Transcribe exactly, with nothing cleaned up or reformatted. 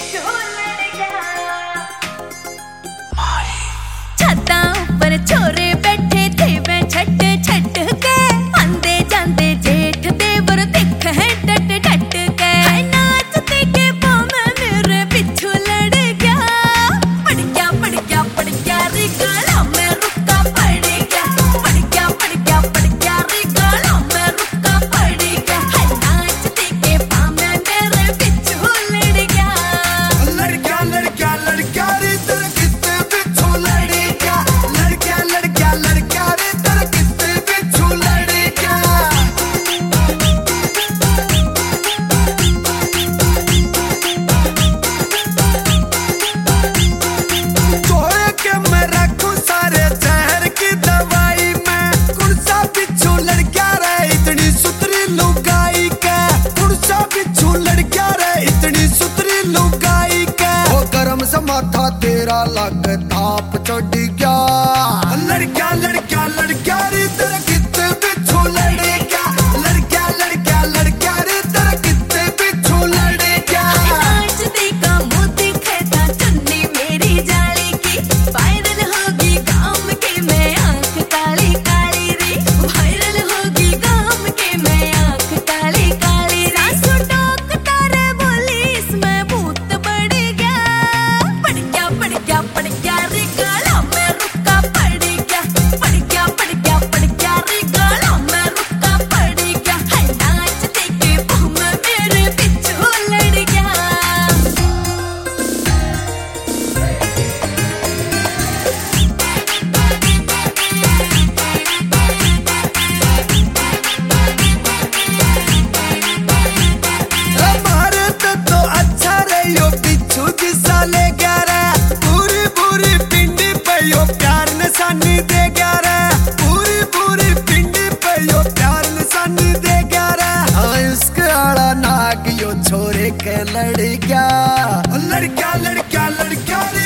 छत्ता ऊपर छोरे बैठे थे मैं छट छट के आंदे जांदे जेठ देवर दिख है डट डट के नाचते के पाँव में मेरे पिछू लड़ गया पड़ गया पड़ गया पड़ गया रे गला में रुका पड़ गया पड़ गया पड़ गया पड़ गया रे गला में रुका पड़ गया नाचते के पाँव में मेरे पिछू लड़ गया लड़का लड़का लड़का रे तेरे कितने पिछू लड़ गया लड़का लड़का लड़का रे तेरे कितने पिछू लड़ गया तोड़े के मैं रखूं सारे जहर की दवाई में कुर्सा पिछू लड़का रे इतनी सुतरी लुगाई के कुर्सा पिछू लड़का रे इतनी सुतरी लुगाई के वो गरम सा माथा तेरा लग ताप चढ़ गया लड़का लड़का लड़का रे तेरा कितने पिछू लड़ गया लड़का लड़का लड़का रे तेरा कितने पिछू लड़ गया नाचते का मुँह दिखता चुन्नी मेरी जाली की वायरल होगी गाँव के मैं आँख काली काली रे वायरल होगी गाँव के मैं आँख काली काली रे सासू टोक तारे बोली इसमें भूत बढ़ गया पड़ गया पड़ गया पड़ गया रे गला में रुका पड़ गया पड़ गया पड़ गया पड़ गया रे गला में रुका पड़ गया नाचते के पाँव में मेरे पिछू लड़ गया हमारे तो तो अच्छा रे यो पिछू दिशा ले गया रे पूरी पूरी पिंडी पे यो प्यार निशानी दे गया रे पूरी पूरी पिंडी पे यो प्यार निशानी दे गया रे हाँ इसके आड़ा नाग यो छोरे के लड़ गया लड़का लड़का लड़का रे